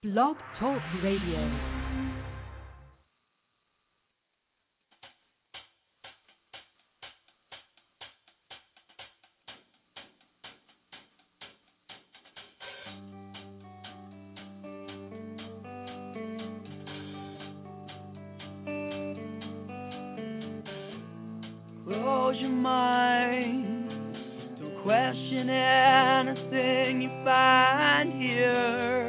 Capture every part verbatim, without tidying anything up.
Blog Talk Radio. Close your mind, don't question anything you find here.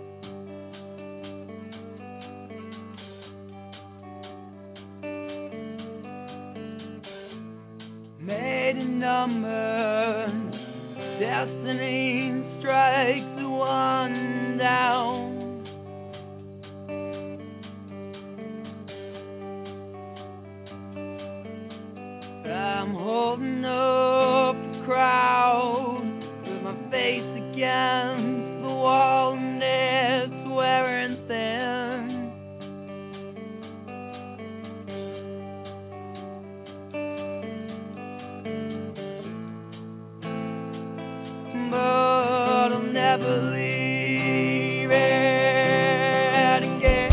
Made a number, destiny strikes the one down. I'm holding up the crowd with my face against the wall and it's wearing thin. But I'll never leave it again.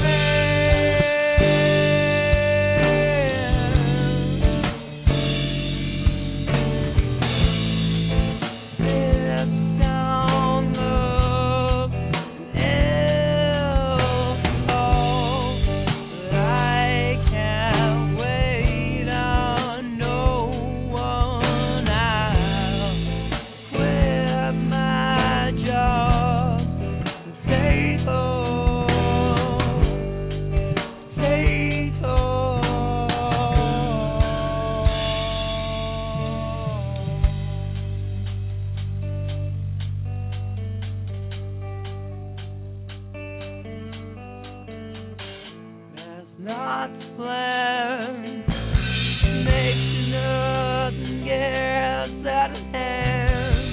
Not the plan, makes you nothing gets out of hand.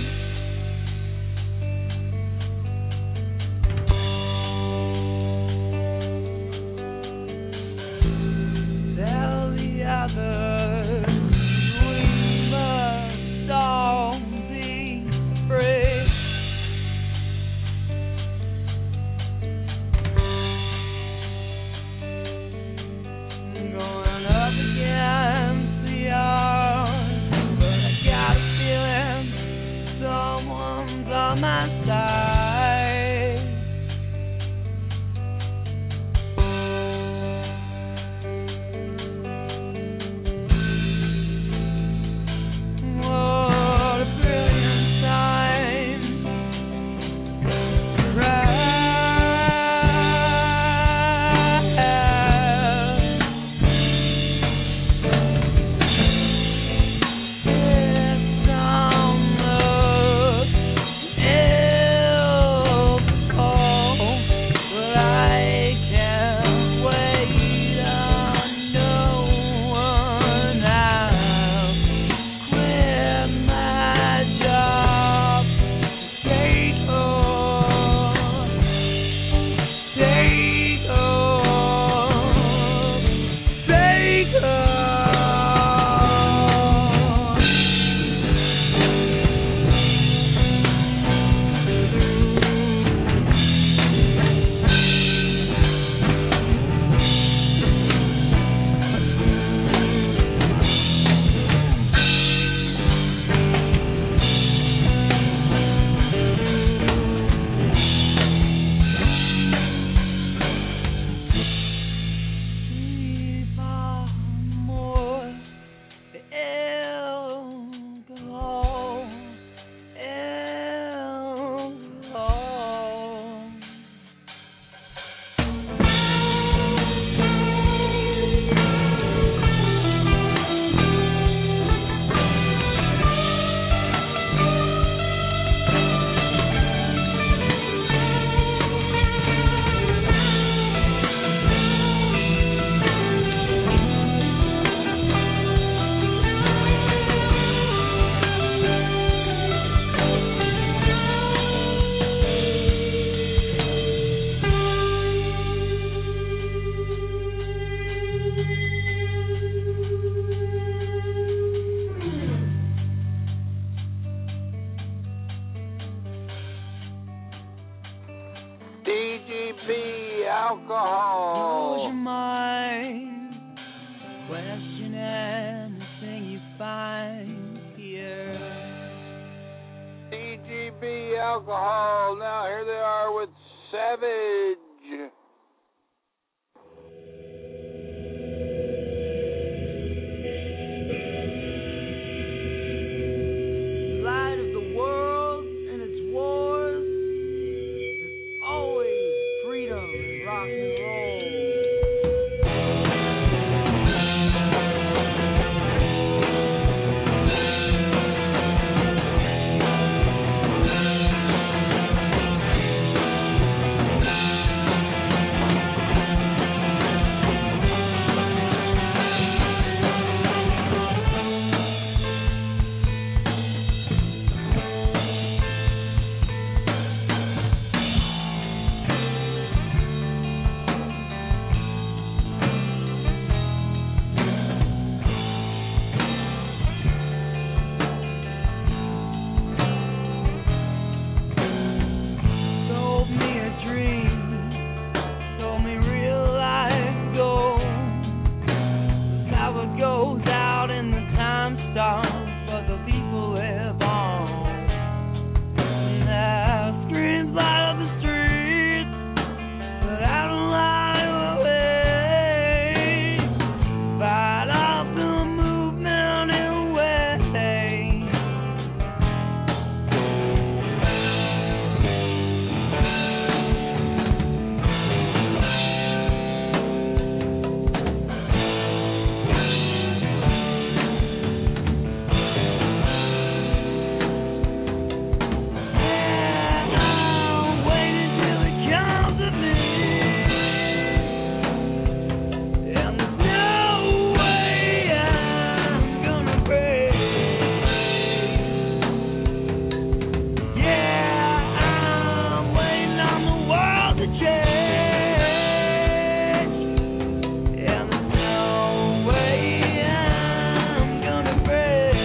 Tell the others we must all be free. Going G P alcohol. Close your mind. Question anything you find here. C G B alcohol. Now here they are with Savage. Light of the world and its wars. There's always freedom in rock and roll. Told me a dream, told me real life goes. That's how it goes out in the time stops, but the people live on. And the screams light up the streets, but I don't lie away. Fight off the movement away. I'm waiting till it comes to me, and there's no way I'm gonna break. Yeah, I'm waiting on the world to change, and there's no way I'm gonna break.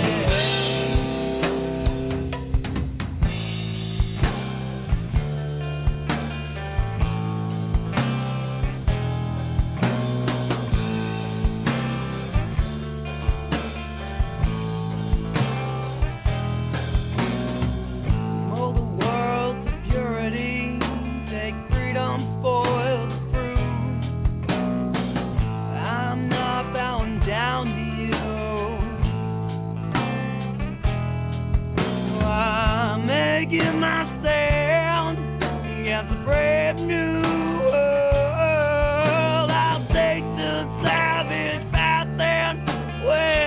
Mold the world to purity, take freedom, spoil the fruit. I'm not bowing down to you. I'm making my stand against a brave new world. I'll take the savage path and way.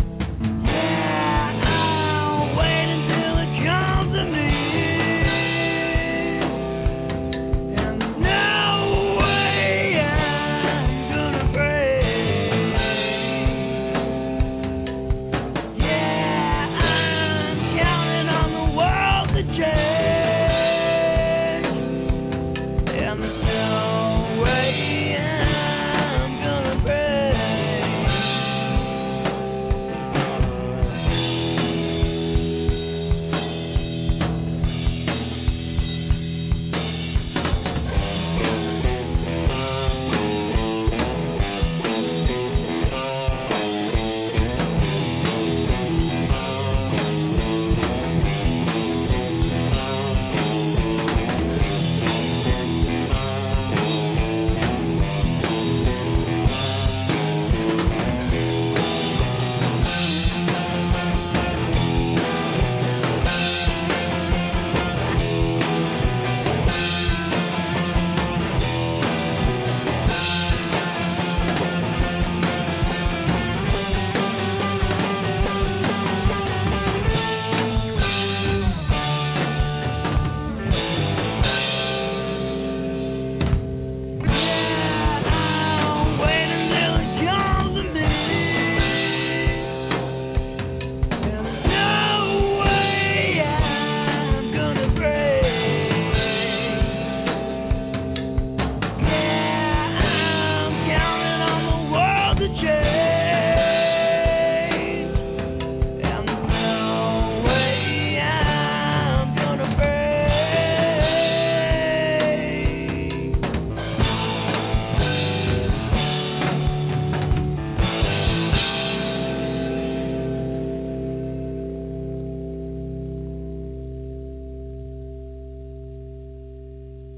Yeah, I'll wait until it comes to me.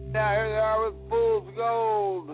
Now here they are with Fool's Gold.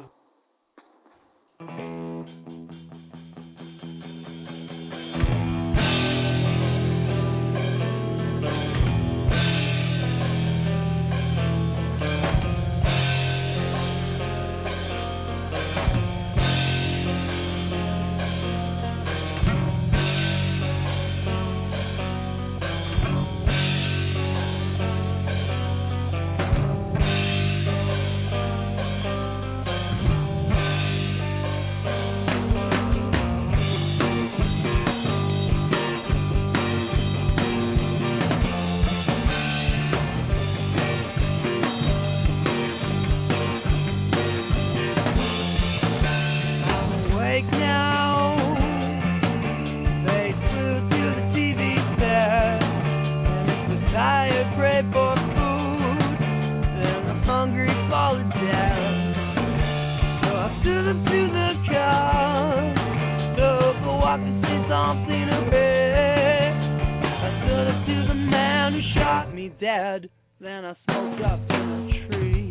Dead, then I smoked up in a tree.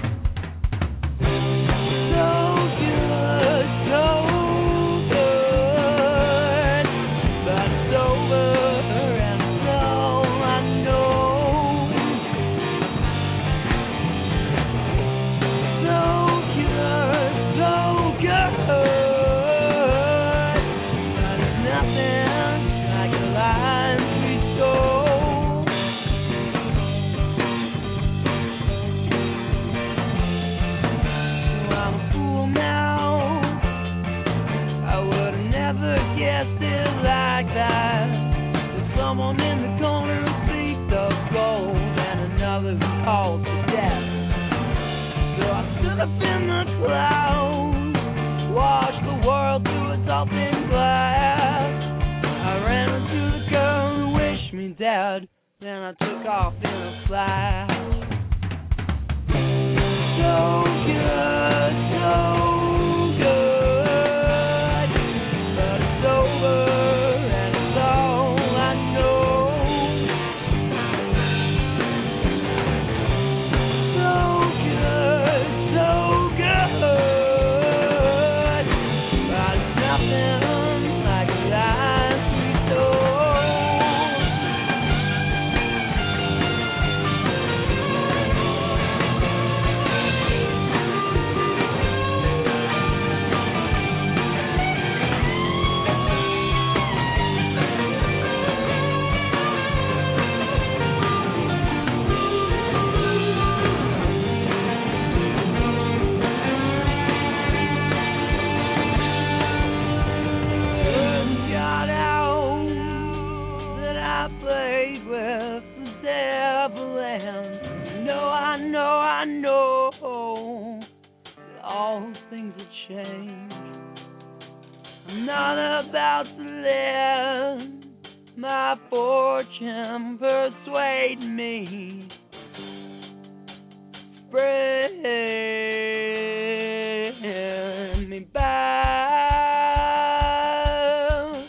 So good, so good, but it's over and it's all I know. So good, so good, but it's nothing like a line we stole. Guessed it like that. There's someone in the corner who seeks of gold and another who calls for death. So I stood up in the clouds, watched the world through a dolphin glass. I ran into the girl who wished me dead, then I took off in a flash. So good, so I'm not about to let my fortune persuade me. Bring me back.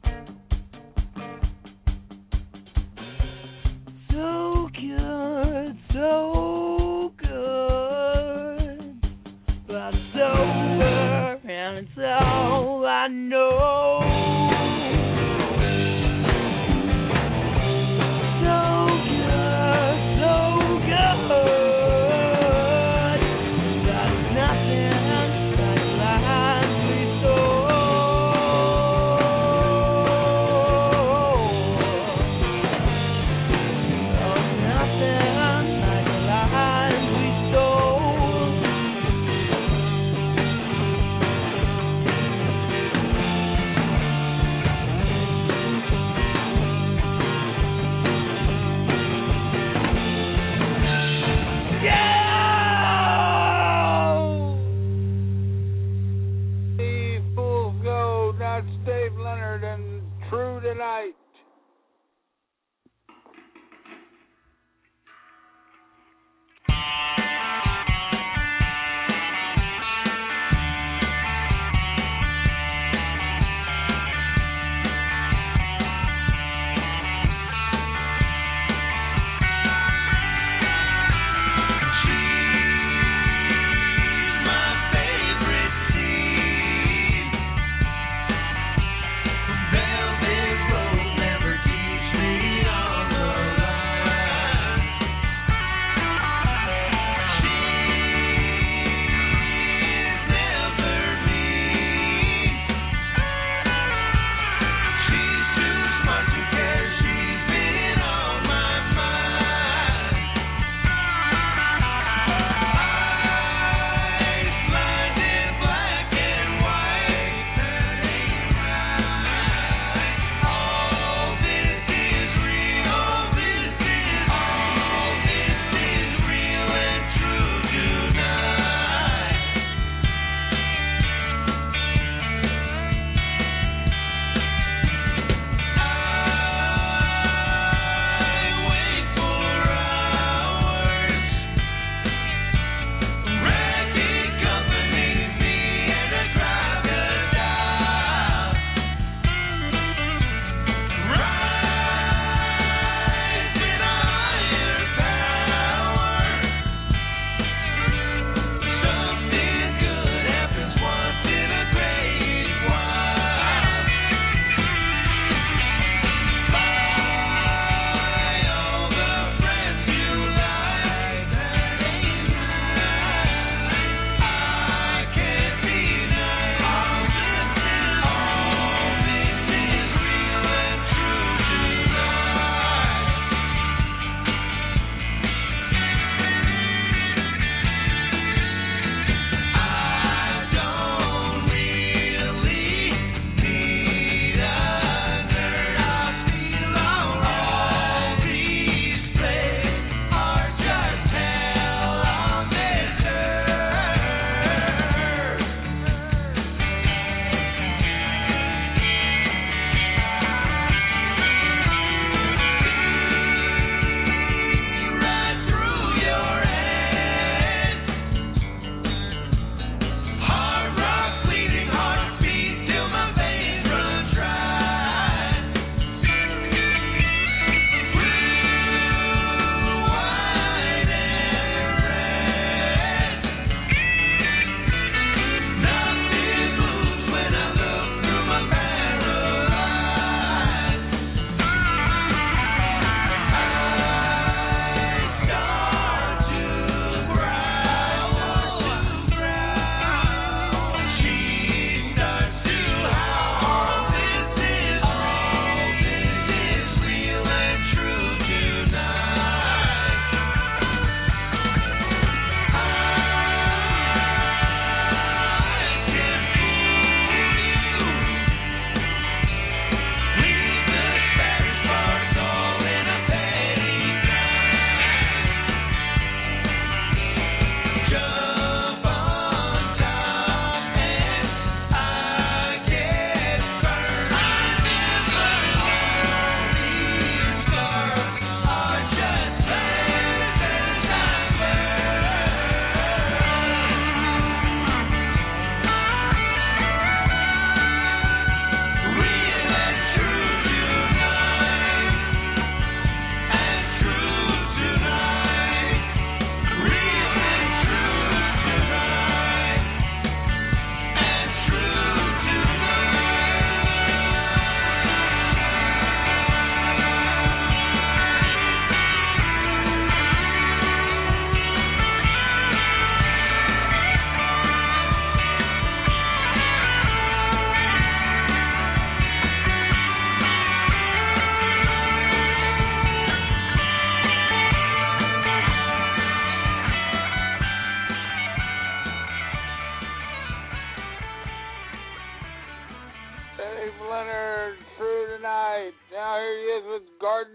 So good, so good, but it's over and it's all I know. So good,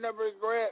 Pardon of Regrets.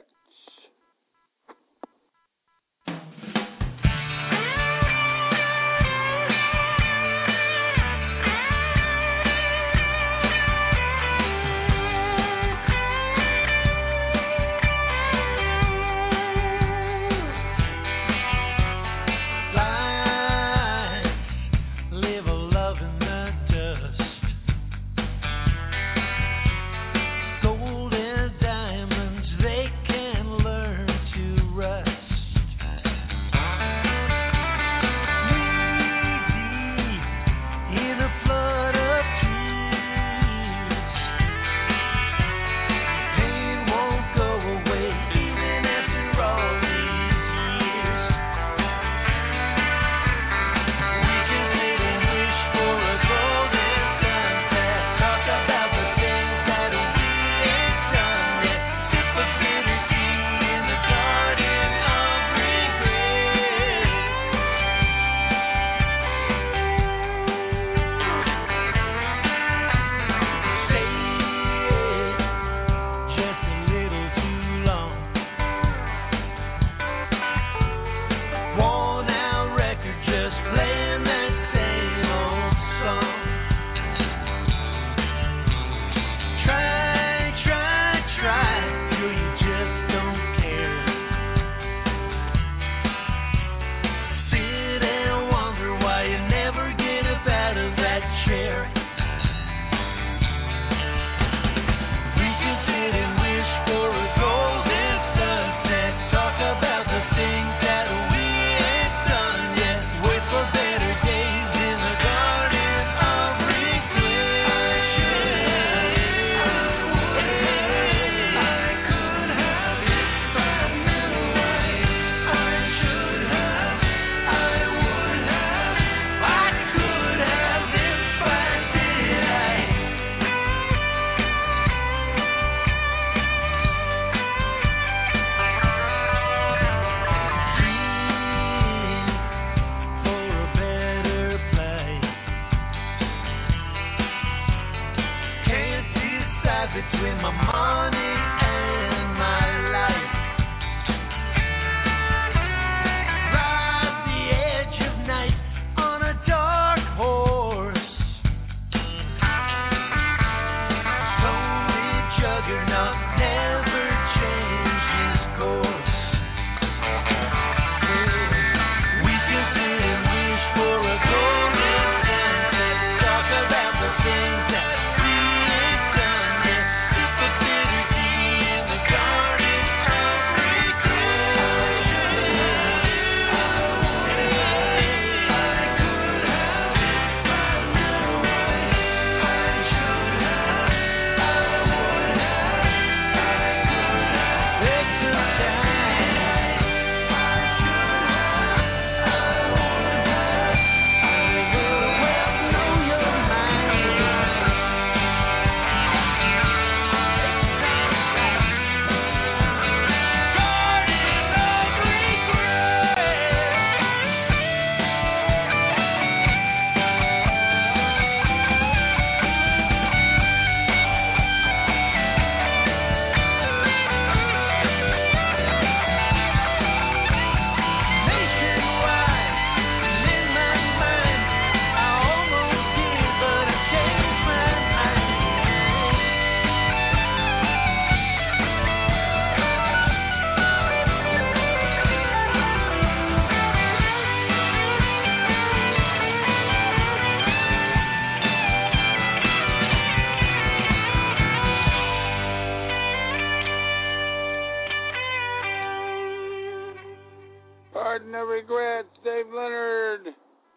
Pardon of Regrets, Dave Leonard.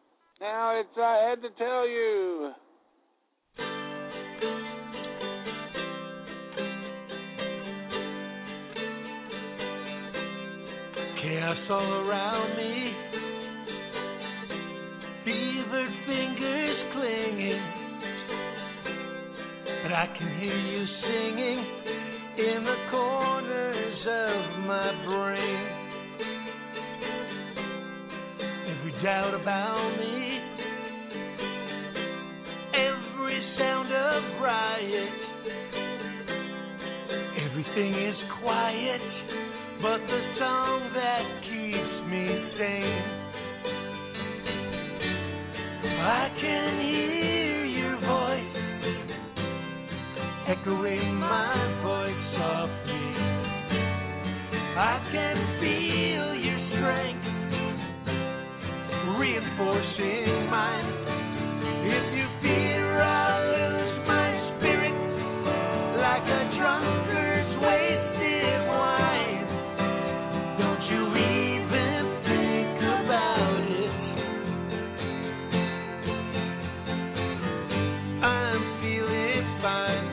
Now it's I Had to Tell You. Chaos all around me, fevered fingers clinging, but I can hear you singing in the corners of my brain. Every doubt about me, every sound of riot, everything Everything is quiet, but the song that keeps me sane. I can hear your voice echoing my voice softly. I can feel your strength reinforcing mine. If you fear I'll lose my spirit like a drunkard's wasted wine, don't you even think about it. I'm feeling fine.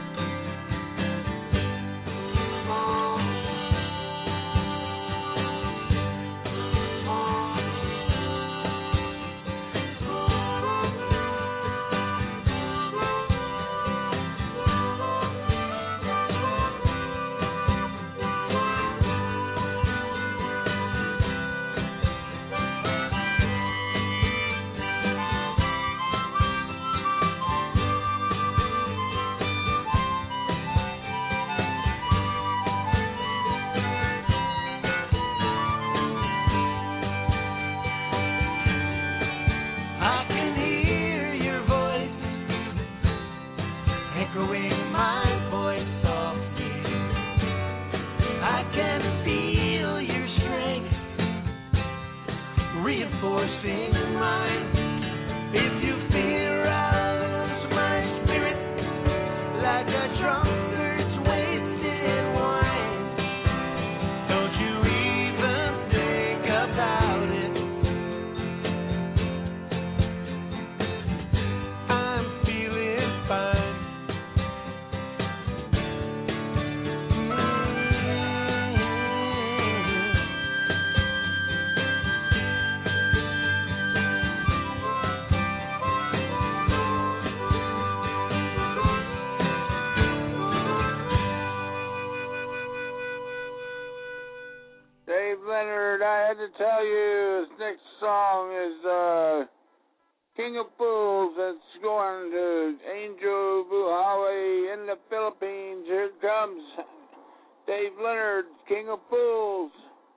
Tell you, this next song is uh, King of Fools. It's going to Angel Buhawi in the Philippines. Here it comes. Dave Leonard, King of Fools.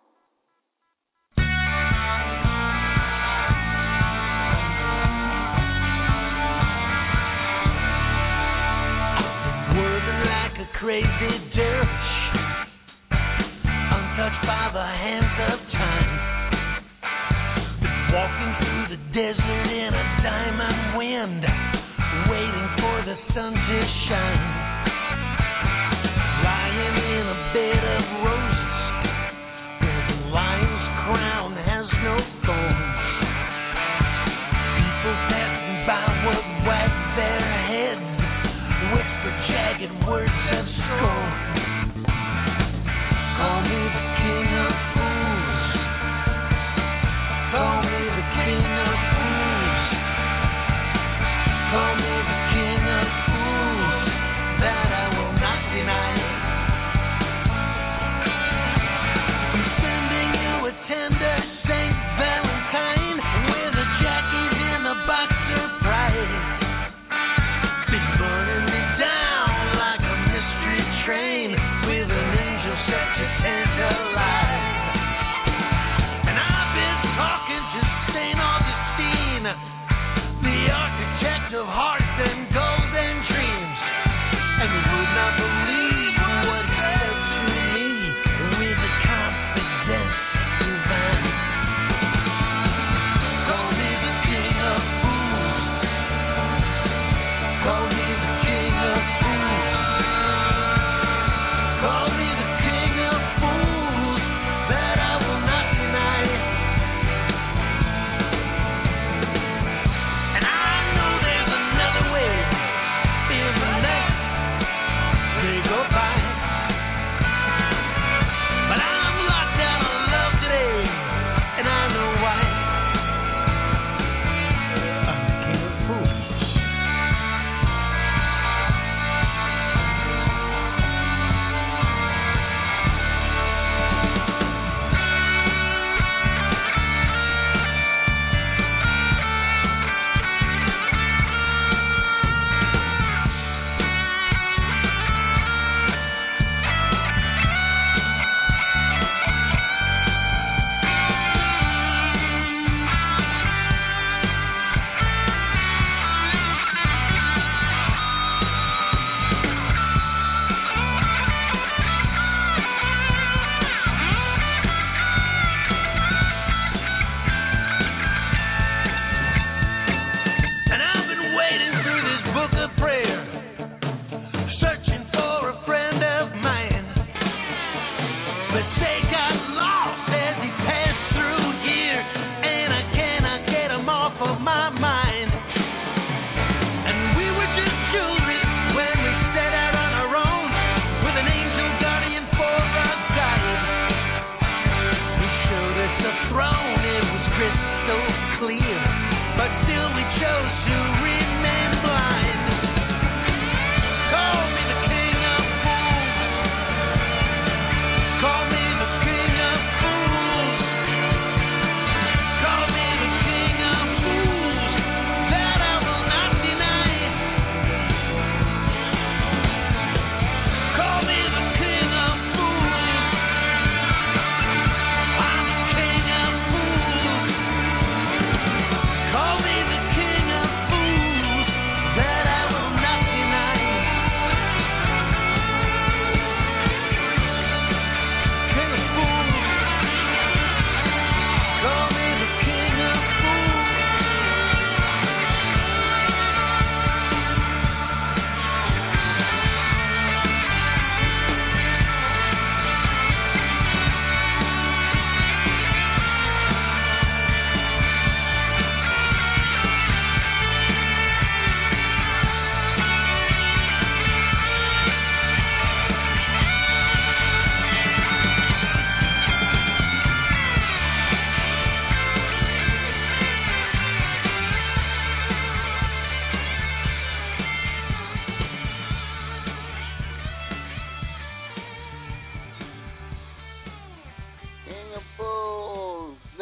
Working like a crazy dervish, untouched by the hands of time. Walking through the desert in a diamond wind, waiting for the sun to shine. Lying in a bed of roses,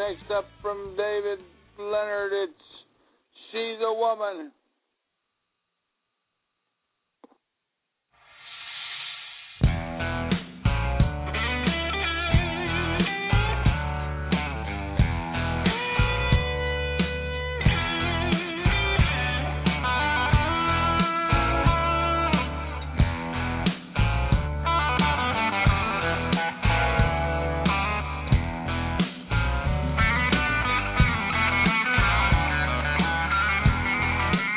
next up from David Leonard, it's She's a Woman. She's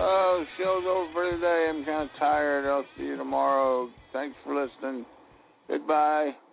Oh, show's over for today. I'm kind of tired. I'll see you tomorrow. Thanks for listening. Goodbye.